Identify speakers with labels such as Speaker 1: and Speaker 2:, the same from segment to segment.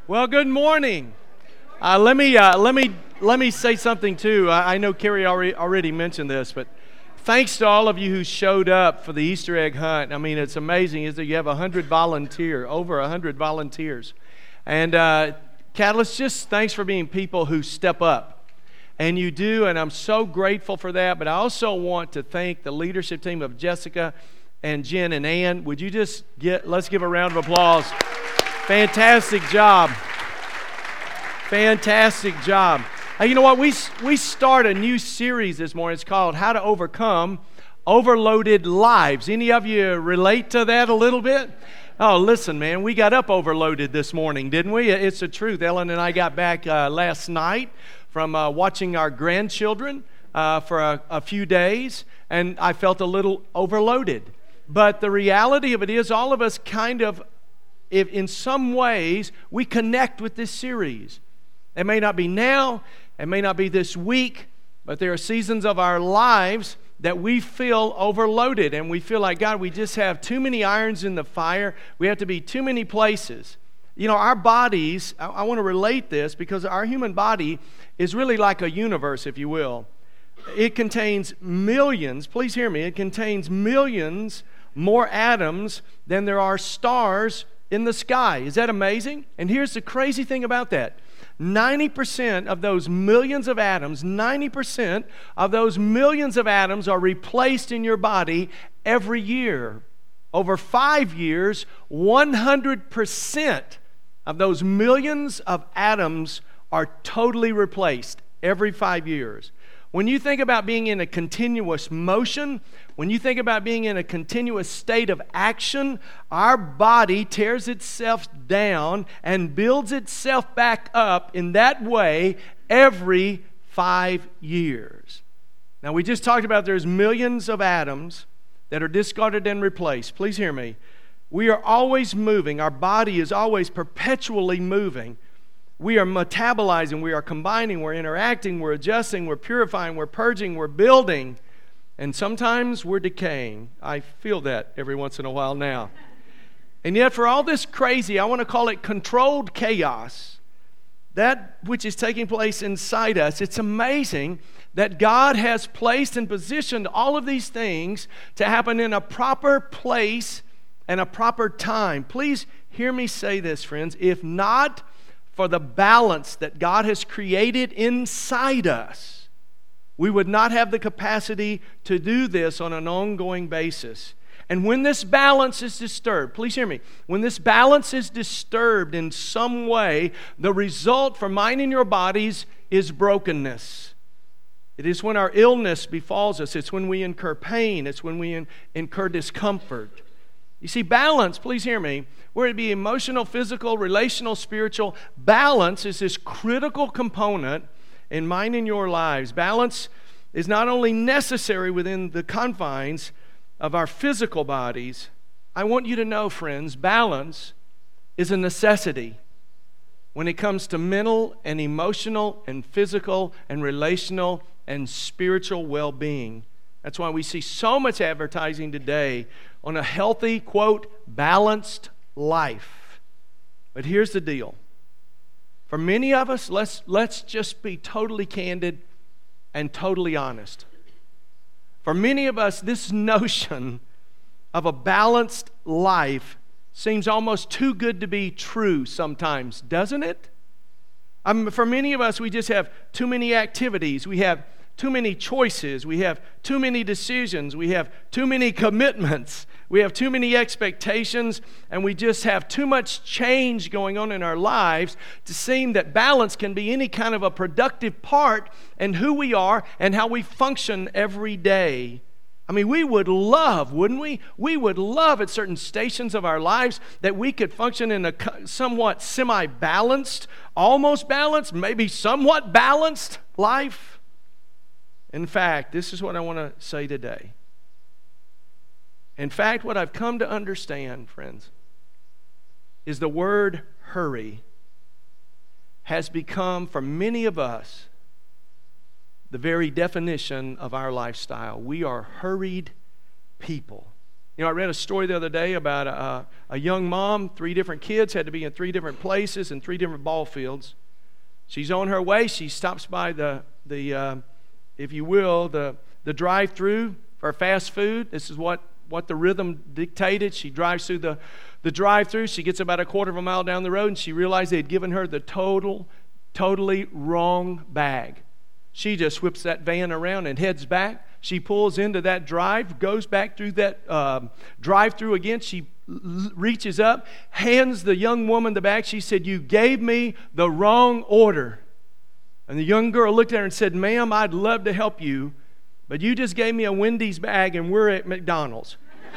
Speaker 1: Well, good morning. Let me say something too. I know Carrie already mentioned this, but thanks to all of you who showed up for the Easter egg hunt. I mean, it's amazing. Is that you have over 100 volunteers, and Catalyst, just thanks for being people who step up, and you do, and I'm so grateful for that. But I also want to thank the leadership team of Jessica and Jen and Ann. Would you just let's give a round of applause. Fantastic job. Fantastic job. Hey, you know what? We start a new series this morning. It's called How to Overcome Overloaded Lives. Any of you relate to that a little bit? Oh, listen, man, we got up overloaded this morning, didn't we? It's the truth. Ellen and I got back last night from watching our grandchildren for a few days, and I felt a little overloaded. But the reality of it is all of us kind of, if in some ways, we connect with this series. It may not be now, it may not be this week, but there are seasons of our lives that we feel overloaded and we feel like, God, we just have too many irons in the fire. We have to be too many places. You know, our bodies, I want to relate this because our human body is really like a universe, if you will. It contains millions, please hear me, it contains millions more atoms than there are stars in the sky. Is that amazing? And here's the crazy thing about that. 90% of those millions of atoms, 90% of those millions of atoms are replaced in your body every year. Over 5 years, 100% of those millions of atoms are totally replaced every 5 years. When you think about being in a continuous motion, when you think about being in a continuous state of action, our body tears itself down and builds itself back up in that way every 5 years. Now, we just talked about there's millions of atoms that are discarded and replaced. Please hear me. We are always moving. Our body is always perpetually moving. We are metabolizing, we are combining, we're interacting, we're adjusting, we're purifying, we're purging, we're building, and sometimes we're decaying. I feel that every once in a while now. And yet for all this crazy, I want to call it controlled chaos, that which is taking place inside us, it's amazing that God has placed and positioned all of these things to happen in a proper place and a proper time. Please hear me say this, friends. If not for the balance that God has created inside us, we would not have the capacity to do this on an ongoing basis. And when this balance is disturbed, please hear me, when this balance is disturbed in some way, the result for mine and your bodies is brokenness. It is when our illness befalls us. It's when we incur pain. It's when we incur discomfort. You see, balance, please hear me, whether it be emotional, physical, relational, spiritual, balance is this critical component in mine and your lives. Balance is not only necessary within the confines of our physical bodies. I want you to know, friends, balance is a necessity when it comes to mental and emotional and physical and relational and spiritual well-being. That's why we see so much advertising today on a healthy, quote, balanced life. But here's the deal. For many of us, let's just be totally candid and totally honest. For many of us, this notion of a balanced life seems almost too good to be true sometimes, doesn't it? For many of us, we just have too many activities. We have too many choices. We have too many decisions. We have too many commitments. We have too many expectations, and we just have too much change going on in our lives to seem that balance can be any kind of a productive part in who we are and how we function every day. I mean, we would love, wouldn't we? We would love at certain stations of our lives that we could function in a somewhat semi-balanced, almost balanced, maybe somewhat balanced life. In fact, this is what I want to say today. In fact, what I've come to understand, friends, is the word hurry has become, for many of us, the very definition of our lifestyle. We are hurried people. You know, I read a story the other day about a young mom, 3 different kids, had to be in 3 different places and 3 different ball fields. She's on her way. She stops by the if you will, the drive-through for fast food. This is what the rhythm dictated. She drives through the drive-through. She gets about a quarter of a mile down the road, and she realized they had given her the totally wrong bag. She just whips that van around and heads back. She pulls into that drive, goes back through that drive-through again. She reaches up, hands the young woman the bag. She said, "You gave me the wrong order." And the young girl looked at her and said, "Ma'am, I'd love to help you, but you just gave me a Wendy's bag and we're at McDonald's."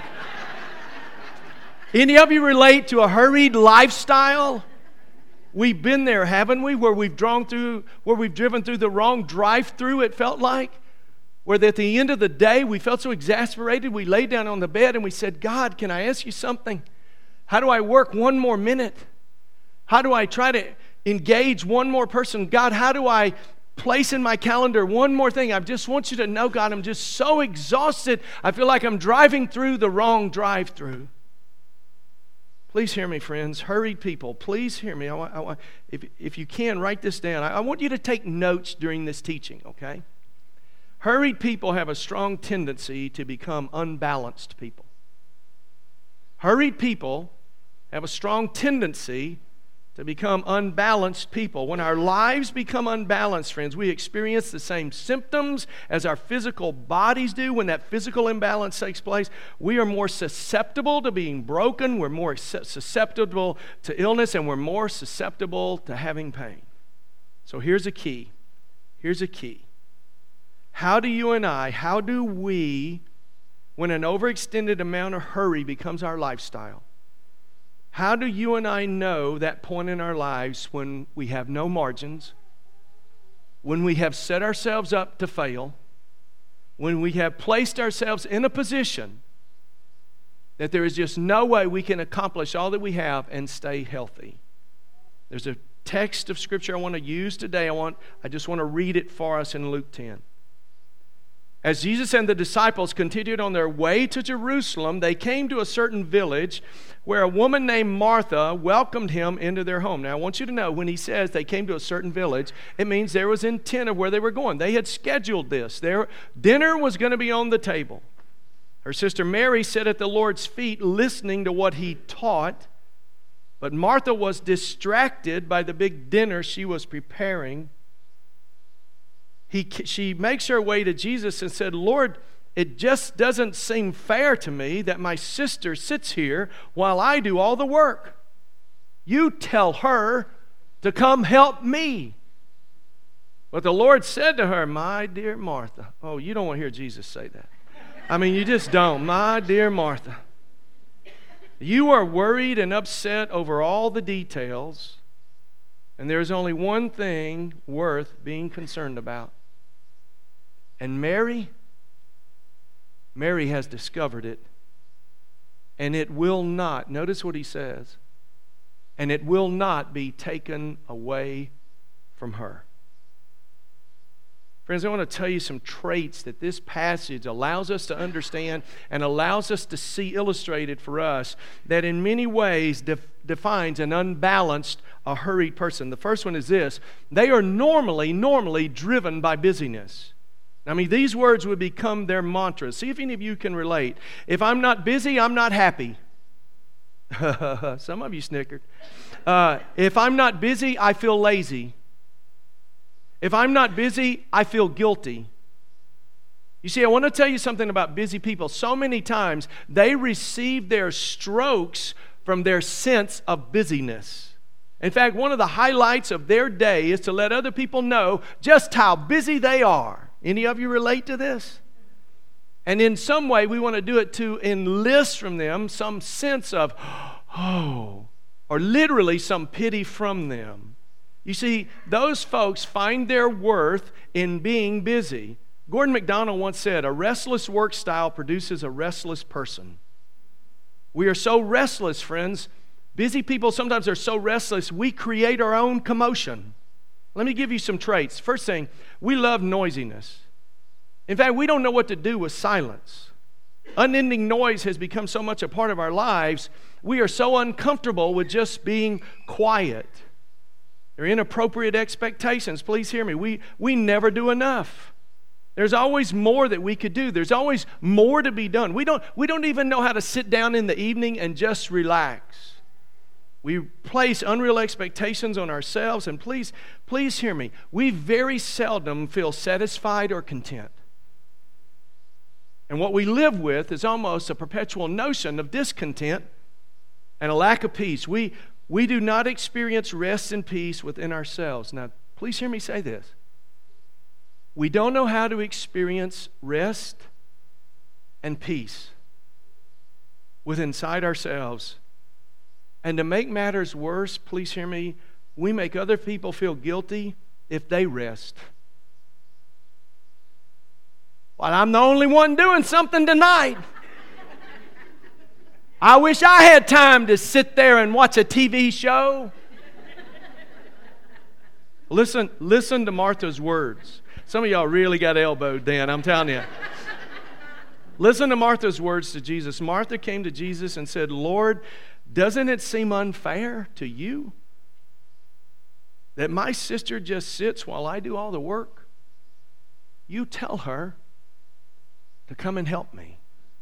Speaker 1: Any of you relate to a hurried lifestyle? We've been there, haven't we? Where we've driven through the wrong drive-through, it felt like. Where at the end of the day, we felt so exasperated, we laid down on the bed and we said, "God, can I ask you something? How do I work one more minute? How do I try to engage one more person? God, how do I place in my calendar one more thing? I just want you to know, God, I'm just so exhausted. I feel like I'm driving through the wrong drive-through." Please hear me, friends. Hurried people, please hear me. If you can, write this down. I want you to take notes during this teaching, okay? Hurried people have a strong tendency to become unbalanced people. Hurried people have a strong tendency to become unbalanced people. When our lives become unbalanced, friends, we experience the same symptoms as our physical bodies do. When that physical imbalance takes place, we are more susceptible to being broken, we're more susceptible to illness, and we're more susceptible to having pain. So here's a key. Here's a key. How do we, when an overextended amount of hurry becomes our lifestyle, how do you and I know that point in our lives when we have no margins, when we have set ourselves up to fail, when we have placed ourselves in a position that there is just no way we can accomplish all that we have and stay healthy? There's a text of Scripture I want to use today. I just want to read it for us in Luke 10. As Jesus and the disciples continued on their way to Jerusalem, they came to a certain village where a woman named Martha welcomed him into their home. Now, I want you to know, when he says they came to a certain village, it means there was intent of where they were going. They had scheduled this. Their dinner was going to be on the table. Her sister Mary sat at the Lord's feet listening to what he taught, but Martha was distracted by the big dinner she was preparing. She makes her way to Jesus and said, "Lord, it just doesn't seem fair to me that my sister sits here while I do all the work. You tell her to come help me." But the Lord said to her, "My dear Martha." Oh, you don't want to hear Jesus say that. I mean, you just don't. "My dear Martha, you are worried and upset over all the details, and there's only one thing worth being concerned about. And Mary has discovered it, and it will not," notice what he says, "and it will not be taken away from her." Friends, I want to tell you some traits that this passage allows us to understand and allows us to see illustrated for us that in many ways defines an unbalanced, a hurried person. The first one is this: they are normally driven by busyness. I mean, these words would become their mantra. See if any of you can relate. If I'm not busy, I'm not happy. Some of you snickered. If I'm not busy, I feel lazy. If I'm not busy, I feel guilty. You see, I want to tell you something about busy people. So many times, they receive their strokes from their sense of busyness. In fact, one of the highlights of their day is to let other people know just how busy they are. Any of you relate to this? And in some way, we want to do it to enlist from them some sense of, oh, or literally some pity from them. You see, those folks find their worth in being busy. Gordon MacDonald once said, "A restless work style produces a restless person." We are so restless, friends. Busy people sometimes are so restless, we create our own commotion. Let me give you some traits. First thing, we love noisiness. In fact, we don't know what to do with silence. unending noise has become so much a part of our lives, we are so uncomfortable with just being quiet. There are inappropriate expectations. Please hear me. We never do enough. There's always more that we could do. There's always more to be done. We don't even know how to sit down in the evening and just relax. We place unreal expectations on ourselves, and please hear me. We very seldom feel satisfied or content. And what we live with is almost a perpetual notion of discontent and a lack of peace. We do not experience rest and peace within ourselves. Now, please hear me say this. We don't know how to experience rest and peace within inside ourselves. And to make matters worse, please hear me, we make other people feel guilty if they rest. Well, I'm the only one doing something tonight. I wish I had time to sit there and watch a TV show. Listen to Martha's words. Some of y'all really got elbowed then, I'm telling you. Listen to Martha's words to Jesus. Martha came to Jesus and said, Lord, doesn't it seem unfair to you that my sister just sits while I do all the work? You tell her to come and help me.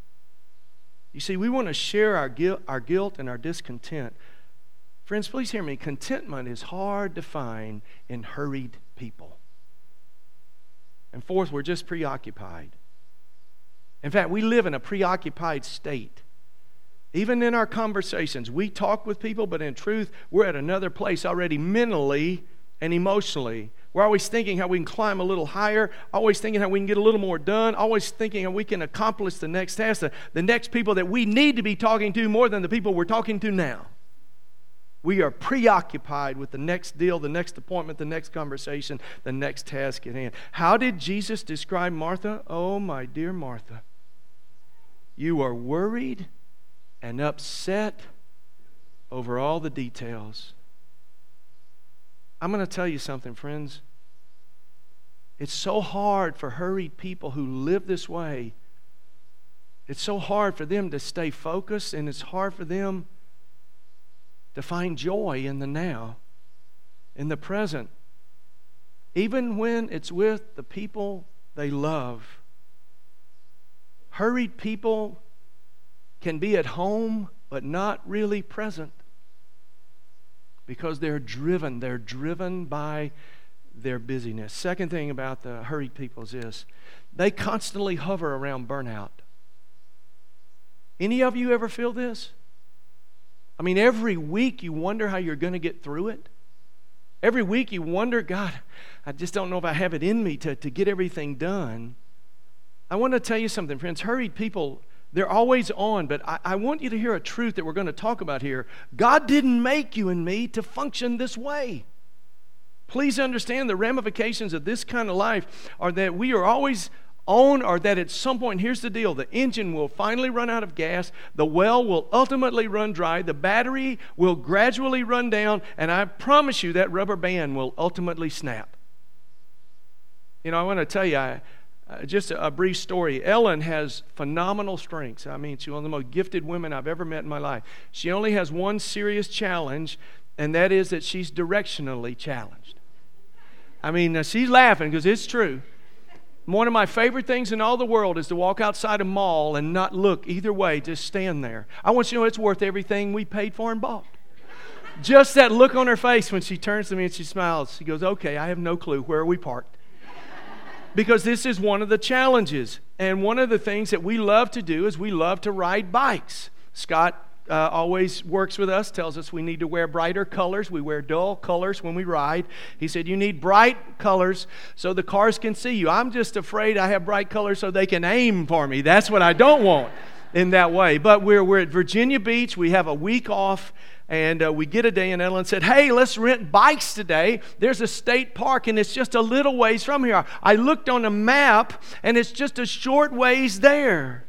Speaker 1: You see, we want to share our guilt and our discontent. Friends, please hear me. Contentment is hard to find in hurried people. And fourth, we're just preoccupied. In fact, we live in a preoccupied state. Even in our conversations, we talk with people, but in truth, we're at another place already mentally and emotionally. We're always thinking how we can climb a little higher, always thinking how we can get a little more done, always thinking how we can accomplish the next task, the next people that we need to be talking to more than the people we're talking to now. We are preoccupied with the next deal, the next appointment, the next conversation, the next task at hand. How did Jesus describe Martha? Oh, my dear Martha, you are worried and upset over all the details. I'm going to tell you something, friends. It's so hard for hurried people who live this way. It's so hard for them to stay focused, and it's hard for them to find joy in the now, in the present, even when it's with the people they love. Hurried people can be at home but not really present because they're driven by their busyness. Second thing about the hurried people is this: they constantly hover around burnout. Any of you ever feel this? I mean, every week you wonder how you're going to get through it. Every week you wonder, God, I just don't know if I have it in me to get everything done. I want to tell you something, friends. Hurried people, they're always on, but I want you to hear a truth that we're going to talk about here. God didn't make you and me to function this way. Please understand the ramifications of this kind of life are that we are always on, or that at some point, here's the deal, the engine will finally run out of gas, the well will ultimately run dry, the battery will gradually run down, and I promise you that rubber band will ultimately snap. You know, I want to tell you, just a brief story. Ellen has phenomenal strengths. I mean, she's one of the most gifted women I've ever met in my life. She only has one serious challenge, and that is that she's directionally challenged. I mean, she's laughing because it's true. One of my favorite things in all the world is to walk outside a mall and not look either way, just stand there. I want you to know it's worth everything we paid for and bought. Just that look on her face when she turns to me and she smiles. She goes, okay, I have no clue. Where are we parked? Because this is one of the challenges. And one of the things that we love to do is we love to ride bikes. Scott always works with us, tells us we need to wear brighter colors. We wear dull colors when we ride. He said, you need bright colors so the cars can see you. I'm just afraid I have bright colors so they can aim for me. That's what I don't want in that way. But we're at Virginia Beach. We have a week off, and we get a day, and Ellen said, hey, let's rent bikes today. There's a state park, and it's just a little ways from here. I looked on a map, and it's just a short ways there.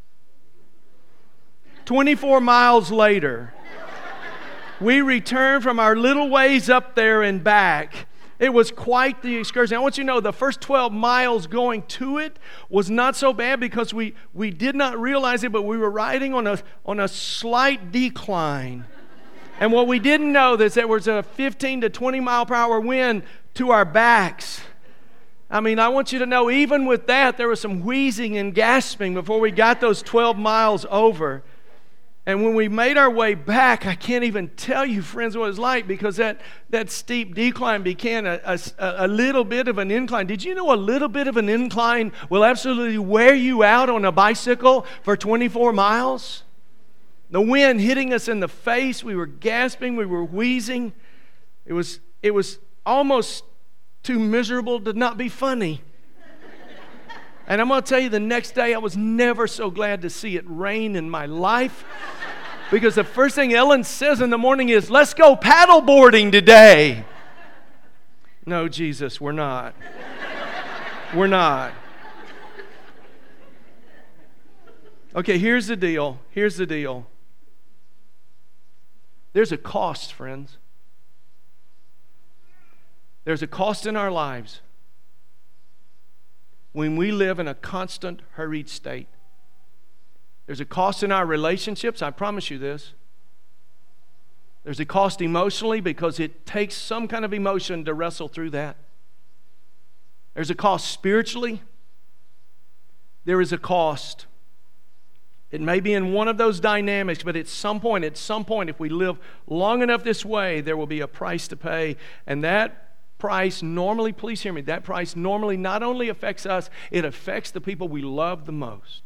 Speaker 1: 24 miles later, we return from our little ways up there and back It was quite the excursion. I want you to know the first 12 miles going to it was not so bad because we did not realize it, but we were riding on a slight decline. And what we didn't know is there was a 15 to 20 mile per hour wind to our backs. I mean, I want you to know, even with that, there was some wheezing and gasping before we got those 12 miles over. And when we made our way back, I can't even tell you, friends, what it was like, because that steep decline became a little bit of an incline. Did you know a little bit of an incline will absolutely wear you out on a bicycle for 24 miles? The wind hitting us in the face, we were gasping, we were wheezing. It was almost too miserable to not be funny. And I'm going to tell you, the next day I was never so glad to see it rain in my life. Because the first thing Ellen says in the morning is, let's go paddleboarding today. No, Jesus, we're not. We're not. Okay, here's the deal. Here's the deal. There's a cost, friends. There's a cost in our lives when we live in a constant hurried state. There's a cost in our relationships, I promise you this. There's a cost emotionally because it takes some kind of emotion to wrestle through that. There's a cost spiritually. There is a cost. It may be in one of those dynamics, but at some point, if we live long enough this way, there will be a price to pay. And that price normally, please hear me, that price normally not only affects us, it affects the people we love the most.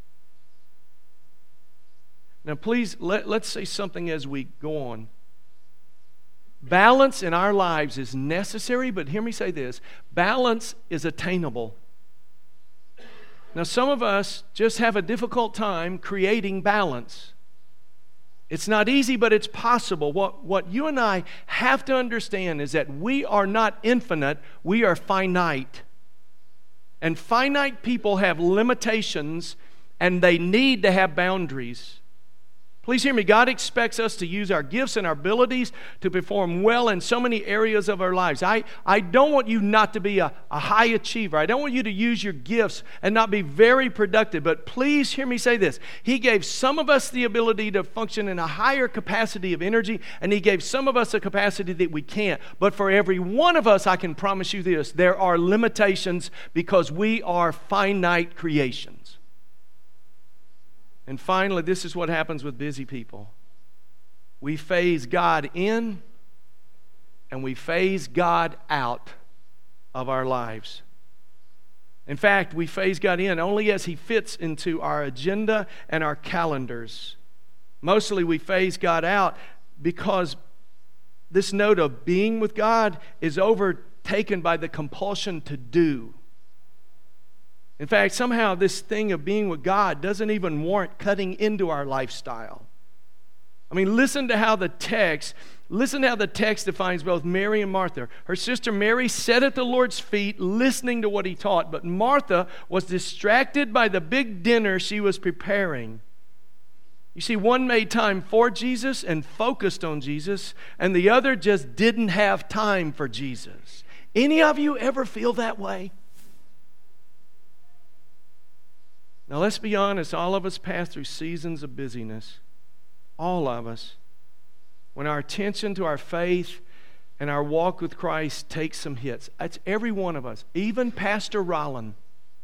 Speaker 1: Now, please, let's say something as we go on. Balance in our lives is necessary, but hear me say this. Balance is attainable. Now, some of us just have a difficult time creating balance. It's not easy, but it's possible. What you and I have to understand is that we are not infinite, we are finite. And finite people have limitations, and they need to have boundaries. Please hear me. God expects us to use our gifts and our abilities to perform well in so many areas of our lives. I don't want you not to be a high achiever. I don't want you to use your gifts and not be very productive. But please hear me say this. He gave some of us the ability to function in a higher capacity of energy, and He gave some of us a capacity that we can't. But for every one of us, I can promise you this, there are limitations because we are finite creations. And finally, this is what happens with busy people. We phase God in and we phase God out of our lives. In fact, we phase God in only as He fits into our agenda and our calendars. Mostly we phase God out because this note of being with God is overtaken by the compulsion to do. In fact, somehow this thing of being with God doesn't even warrant cutting into our lifestyle. I mean, listen to how the text defines both Mary and Martha. Her sister Mary sat at the Lord's feet listening to what He taught, but Martha was distracted by the big dinner she was preparing. You see, one made time for Jesus and focused on Jesus, and the other just didn't have time for Jesus. Any of you ever feel that way? Now, let's be honest, all of us pass through seasons of busyness. All of us. When our attention to our faith and our walk with Christ takes some hits. That's every one of us. Even Pastor Rollin.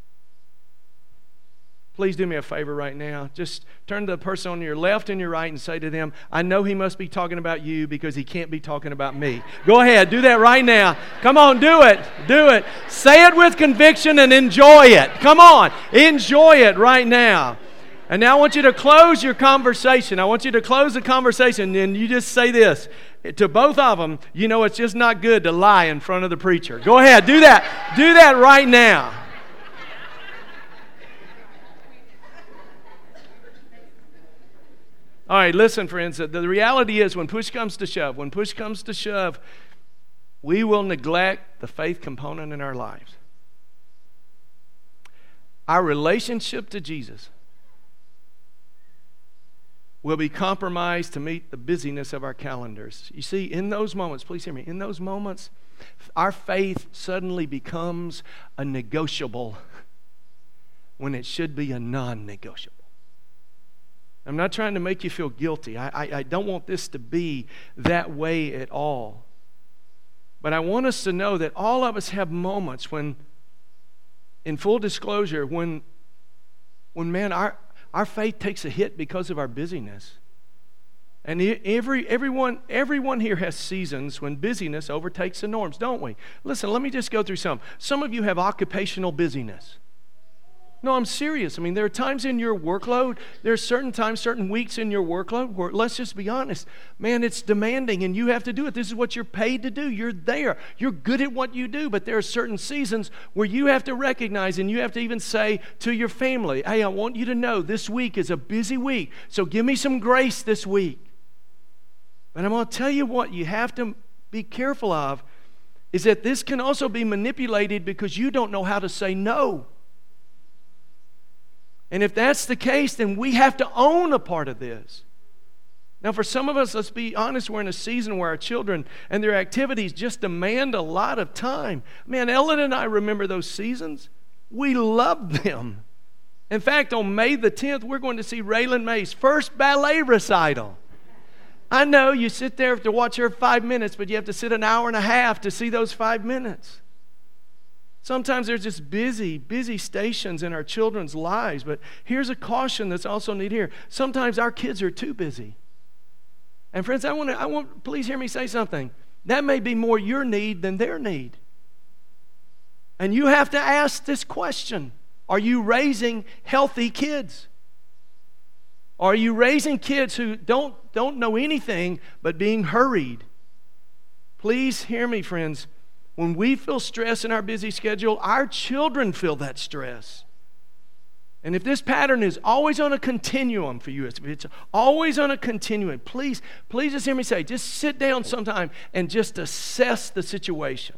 Speaker 1: Please do me a favor right now. Just turn to the person on your left and your right and say to them, I know he must be talking about you because he can't be talking about me. Go ahead, do that right now. Come on, do it. Do it. Say it with conviction and enjoy it. Come on, enjoy it right now. And now I want you to close your conversation. I want you to close the conversation and you just say this. To both of them, you know it's just not good to lie in front of the preacher. Go ahead, do that. Do that right now. All right, listen, friends. The reality is when push comes to shove, we will neglect the faith component in our lives. Our relationship to Jesus will be compromised to meet the busyness of our calendars. You see, in those moments, please hear me, in those moments, our faith suddenly becomes a negotiable when it should be a non-negotiable. I'm not trying to make you feel guilty. I don't want this to be that way at all. But I want us to know that all of us have moments when, in full disclosure, when man, our faith takes a hit because of our busyness. And everyone here has seasons when busyness overtakes the norms, don't we? Listen, let me just go through some. Some of you have occupational busyness. No, I'm serious. I mean, there are times in your workload, there are certain times, certain weeks in your workload where, let's just be honest, man, it's demanding and you have to do it. This is what you're paid to do. You're there. You're good at what you do, but there are certain seasons where you have to recognize and you have to even say to your family, hey, I want you to know this week is a busy week, so give me some grace this week. But I'm going to tell you what you have to be careful of is that this can also be manipulated because you don't know how to say no. And if that's the case, then we have to own a part of this. Now, for some of us, let's be honest, we're in a season where our children and their activities just demand a lot of time. Man, Ellen and I remember those seasons. We loved them. In fact, on May the 10th, we're going to see Raylan May's first ballet recital. I know you sit there to watch her 5 minutes, but you have to sit an hour and a half to see those 5 minutes. Sometimes there's just busy stations in our children's lives, but here's a caution that's also needed here. Sometimes our kids are too busy. And friends, I want please hear me say something. That may be more your need than their need. And you have to ask this question. Are you raising healthy kids? Are you raising kids who don't know anything but being hurried? Please hear me, friends. When we feel stress in our busy schedule, our children feel that stress. And if this pattern is always on a continuum for you, if it's always on a continuum, please just hear me say, just sit down sometime and just assess the situation.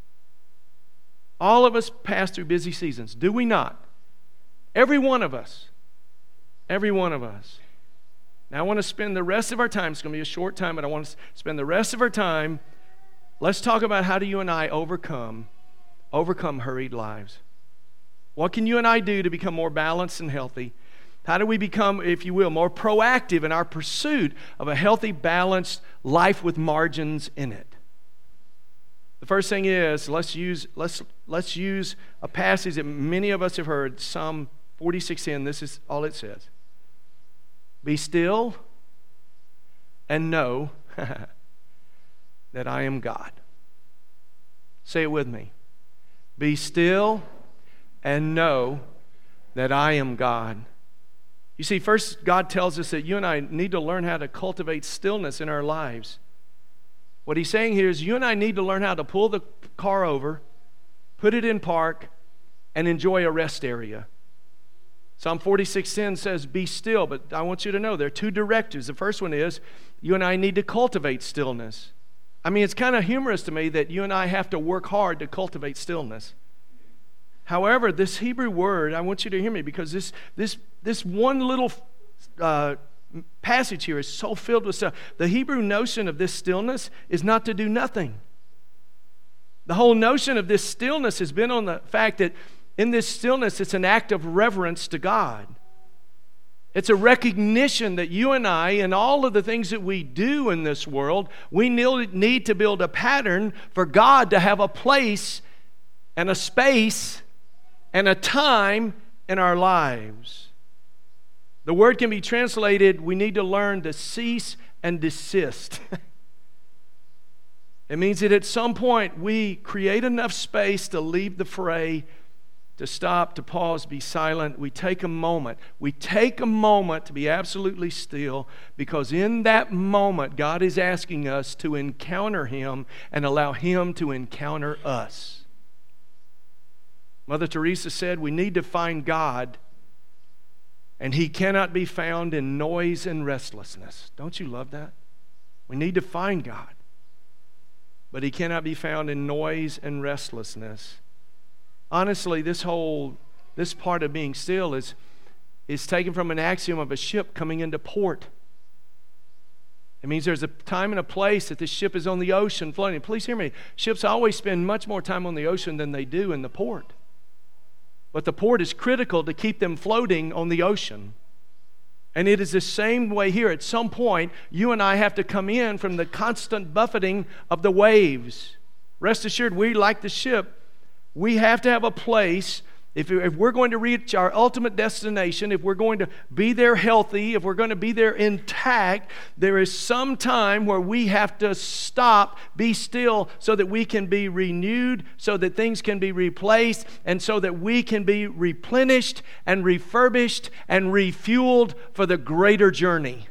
Speaker 1: All of us pass through busy seasons, do we not? Every one of us. Every one of us. Now I want to spend the rest of our time, it's going to be a short time, but I want to spend the rest of our time. Let's talk about how do you and I overcome hurried lives. What can you and I do to become more balanced and healthy? How do we become, if you will, more proactive in our pursuit of a healthy, balanced life with margins in it? The first thing is, let's use a passage that many of us have heard, Psalm 46:10. This is all it says. Be still and know that I am God. Say it with me. Be still and know that I am God. You see, first, God tells us that you and I need to learn how to cultivate stillness in our lives. What he's saying here is you and I need to learn how to pull the car over, put it in park, and enjoy a rest area. Psalm 46:10 says, be still, but I want you to know there are two directives. The first one is you and I need to cultivate stillness. I mean, it's kind of humorous to me that you and I have to work hard to cultivate stillness. However, this Hebrew word, I want you to hear me because this one little passage here is so filled with stuff. The Hebrew notion of this stillness is not to do nothing. The whole notion of this stillness has been on the fact that in this stillness, it's an act of reverence to God. It's a recognition that you and I, and all of the things that we do in this world, we need to build a pattern for God to have a place and a space and a time in our lives. The word can be translated, we need to learn to cease and desist. It means that at some point we create enough space to leave the fray, to stop, to pause, be silent. We take a moment. We take a moment to be absolutely still because in that moment, God is asking us to encounter Him and allow Him to encounter us. Mother Teresa said we need to find God and He cannot be found in noise and restlessness. Don't you love that? We need to find God, but He cannot be found in noise and restlessness. Honestly, this part of being still is taken from an axiom of a ship coming into port. It means there's a time and a place that the ship is on the ocean floating. Please hear me. Ships always spend much more time on the ocean than they do in the port. But the port is critical to keep them floating on the ocean. And it is the same way here. At some point, you and I have to come in from the constant buffeting of the waves. Rest assured, we, like the ship, we have to have a place. If we're going to reach our ultimate destination, if we're going to be there healthy, if we're going to be there intact, there is some time where we have to stop, be still, so that we can be renewed, so that things can be replaced, and so that we can be replenished and refurbished and refueled for the greater journey.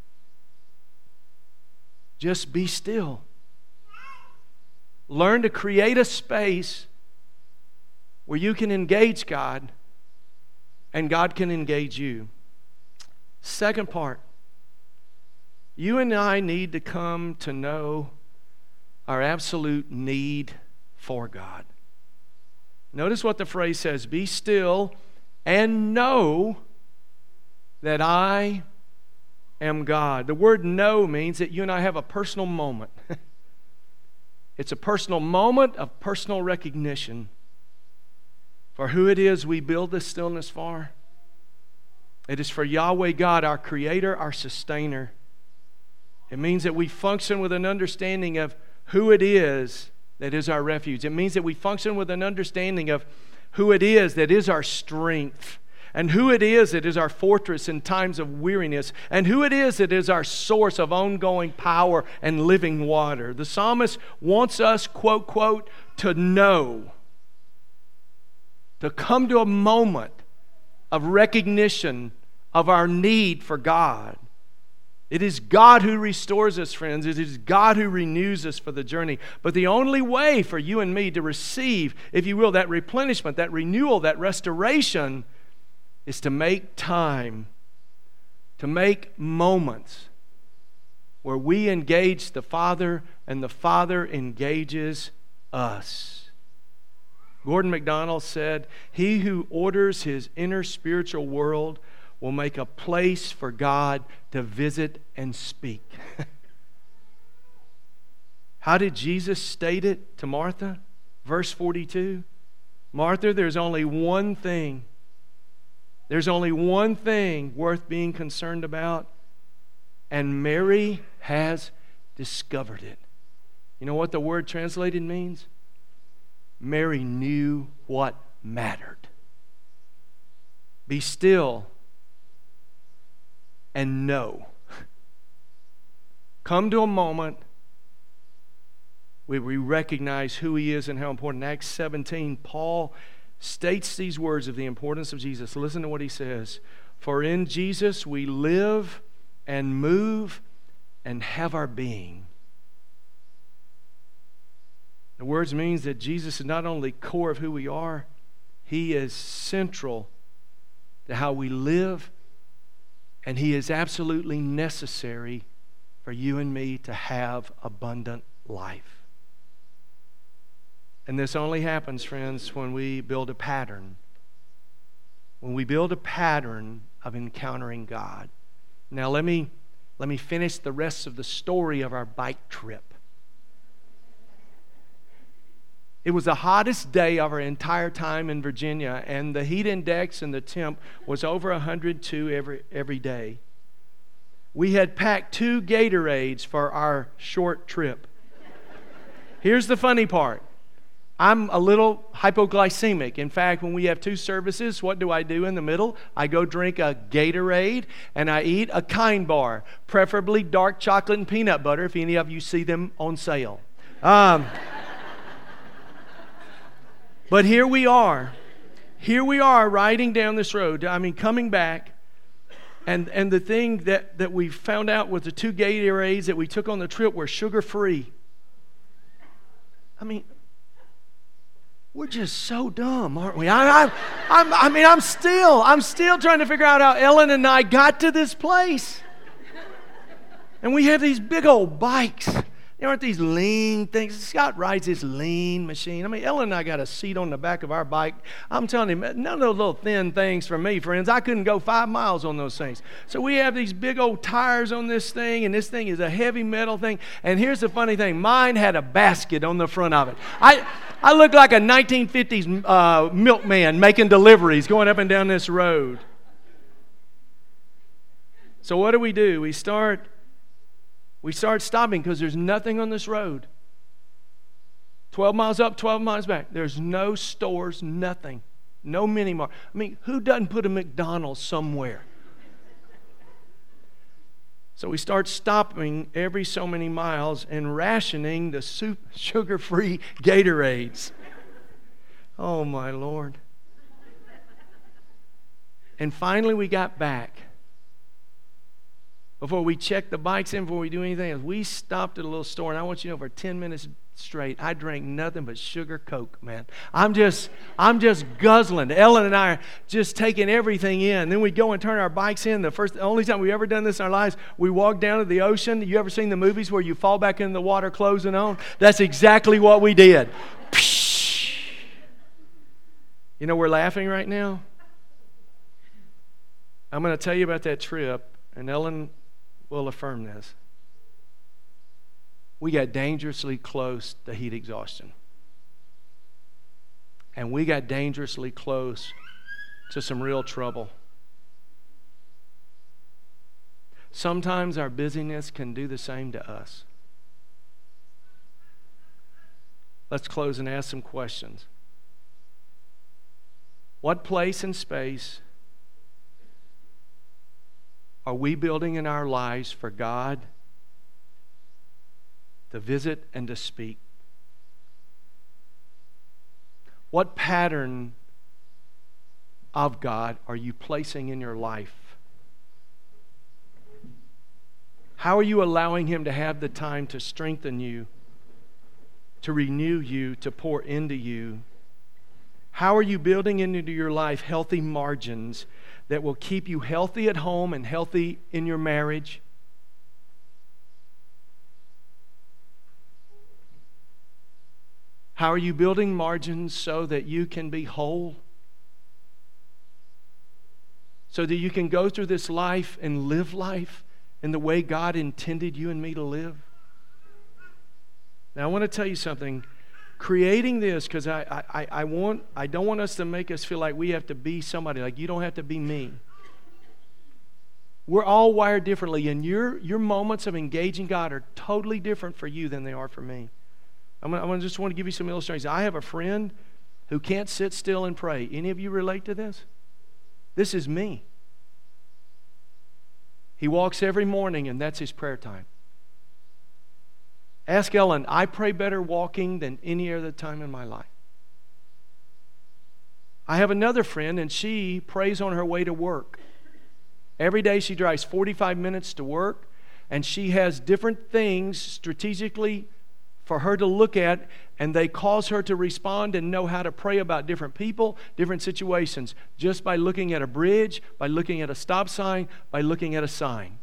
Speaker 1: Just be still. Learn to create a space where you can engage God and God can engage you. Second part, you and I need to come to know our absolute need for God. Notice what the phrase says, be still and know that I am God. The word know means that you and I have a personal moment. It's a personal moment of personal recognition for who it is we build this stillness for. It is for Yahweh God, our Creator, our Sustainer. It means that we function with an understanding of who it is that is our refuge. It means that we function with an understanding of who it is that is our strength, and who it is that is our fortress in times of weariness, and who it is that is our source of ongoing power and living water. The psalmist wants us, quote, quote, to know, to come to a moment of recognition of our need for God. It is God who restores us, friends. It is God who renews us for the journey. But the only way for you and me to receive, if you will, that replenishment, that renewal, that restoration, is to make time, to make moments where we engage the Father and the Father engages us. Gordon MacDonald said, "He who orders his inner spiritual world will make a place for God to visit and speak." How did Jesus state it to Martha? Verse 42, Martha, there's only one thing. There's only one thing worth being concerned about, and Mary has discovered it. You know what the word translated means? Mary knew what mattered. Be still and know. Come to a moment where we recognize who He is and how important. In Acts 17, Paul states these words of the importance of Jesus. Listen to what he says. For in Jesus we live and move and have our being. The words means that Jesus is not only core of who we are, He is central to how we live, and He is absolutely necessary for you and me to have abundant life. And this only happens, friends, when we build a pattern. When we build a pattern of encountering God. Now let me finish the rest of the story of our bike trip. It was the hottest day of our entire time in Virginia, and the heat index and the temp was over 102 every day. We had packed 2 Gatorades for our short trip. Here's the funny part. I'm a little hypoglycemic. In fact, when we have 2 services, what do I do in the middle? I go drink a Gatorade and I eat a Kind bar, preferably dark chocolate and peanut butter if any of you see them on sale. But here we are riding down this road, coming back, and the thing that we found out was the 2 Gatorades that we took on the trip were sugar-free. We're just so dumb, aren't we? I'm still trying to figure out how Ellen and I got to this place. And we have these big old bikes, aren't these lean things? Scott rides this lean machine. I mean, Ellen and I got a seat on the back of our bike. I'm telling him, none of those little thin things for me, friends. I couldn't go 5 miles on those things. So we have these big old tires on this thing, and this thing is a heavy metal thing. And here's the funny thing. Mine had a basket on the front of it. I look like a 1950s milkman making deliveries going up and down this road. So what do? We start stopping because there's nothing on this road. 12 miles up, 12 miles back. There's no stores, nothing. No mini mart. I mean, who doesn't put a McDonald's somewhere? So we start stopping every so many miles and rationing the sugar-free Gatorades. Oh, my Lord. And finally we got back. Before we checked the bikes in, before we do anything else, we stopped at a little store, and I want you to know for 10 minutes straight, I drank nothing but sugar Coke, man. I'm just guzzling. Ellen and I are just taking everything in. Then we go and turn our bikes in. The only time we've ever done this in our lives, we walk down to the ocean. You ever seen the movies where you fall back in the water closing on? That's exactly what we did. You know, we're laughing right now. I'm going to tell you about that trip, and Ellen will affirm this. We got dangerously close to heat exhaustion. And we got dangerously close to some real trouble. Sometimes our busyness can do the same to us. Let's close and ask some questions. What place and space are we building in our lives for God to visit and to speak? What pattern of God are you placing in your life? How are you allowing Him to have the time to strengthen you, to renew you, to pour into you? How are you building into your life healthy margins that will keep you healthy at home and healthy in your marriage? How are you building margins so that you can be whole? So that you can go through this life and live life in the way God intended you and me to live? Now I want to tell you something. Creating this, because I don't want us to make us feel like we have to be somebody. Like, you don't have to be me. We're all wired differently, and your moments of engaging God are totally different for you than they are for me. I just want to give you some illustrations. I have a friend who can't sit still and pray. Any of you relate to this? This is me. He walks every morning, and that's his prayer time. Ask Ellen, I pray better walking than any other time in my life. I have another friend, and she prays on her way to work. Every day she drives 45 minutes to work, and she has different things strategically for her to look at, and they cause her to respond and know how to pray about different people, different situations, just by looking at a bridge, by looking at a stop sign, by looking at a sign.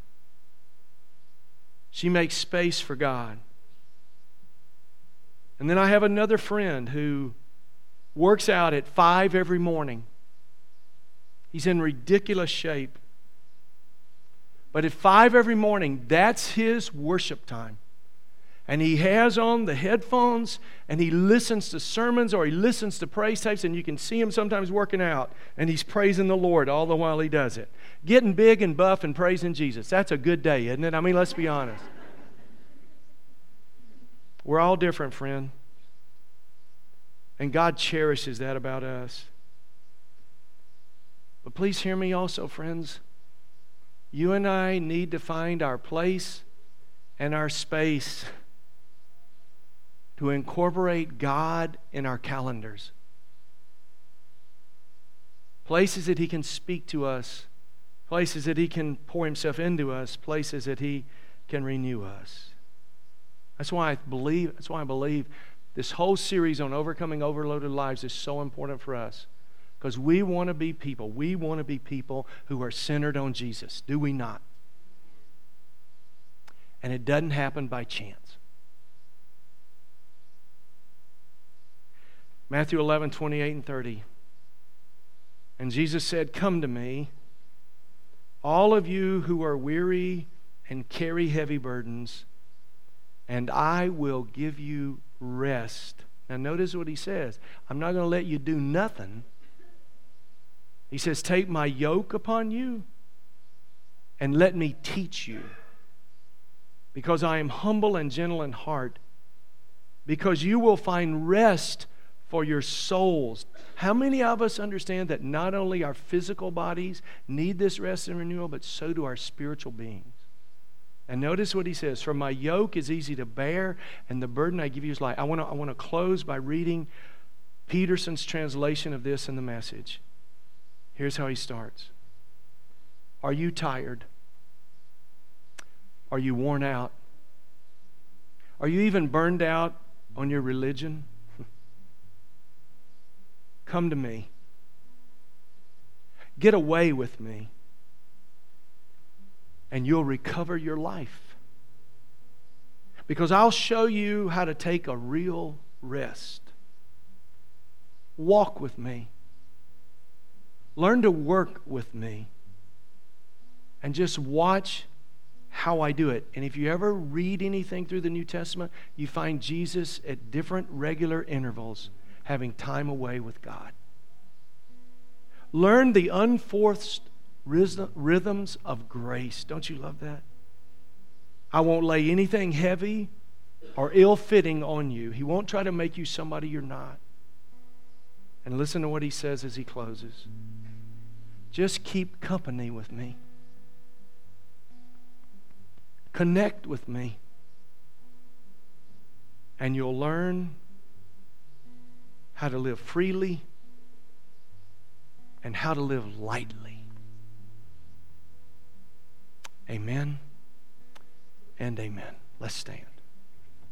Speaker 1: She makes space for God. And then I have another friend who works out at 5 every morning. He's in ridiculous shape. But at 5 every morning, that's his worship time. And he has on the headphones, and he listens to sermons or he listens to praise tapes, and you can see him sometimes working out, and he's praising the Lord all the while he does it. Getting big and buff and praising Jesus. That's a good day, isn't it? I mean, let's be honest. We're all different, friend. And God cherishes that about us. But please hear me also, friends. You and I need to find our place and our space to incorporate God in our calendars. Places that He can speak to us. Places that He can pour Himself into us. Places that He can renew us. That's why I believe this whole series on overcoming overloaded lives is so important for us. Because we want to be people. We want to be people who are centered on Jesus. Do we not? And it doesn't happen by chance. Matthew 11, 28 and 30. And Jesus said, "Come to me, all of you who are weary and carry heavy burdens, and I will give you rest." Now notice what he says. I'm not going to let you do nothing. He says, "Take my yoke upon you and let me teach you, because I am humble and gentle in heart, because you will find rest for your souls." How many of us understand that not only our physical bodies need this rest and renewal, but so do our spiritual beings? And notice what he says, "For my yoke is easy to bear, and the burden I give you is light." I want to close by reading Peterson's translation of this in the Message. Here's how he starts. Are you tired? Are you worn out? Are you even burned out on your religion? Come to me. Get away with me, and you'll recover your life. Because I'll show you how to take a real rest. Walk with me. Learn to work with me. And just watch how I do it. And if you ever read anything through the New Testament, you find Jesus at different regular intervals having time away with God. Learn the unforced rhythms of grace. Don't you love that? I won't lay anything heavy or ill-fitting on you. He won't try to make you somebody you're not. And listen to what he says as he closes. Just keep company with me. Connect with me. And you'll learn how to live freely and how to live lightly. Amen and amen. Let's stand.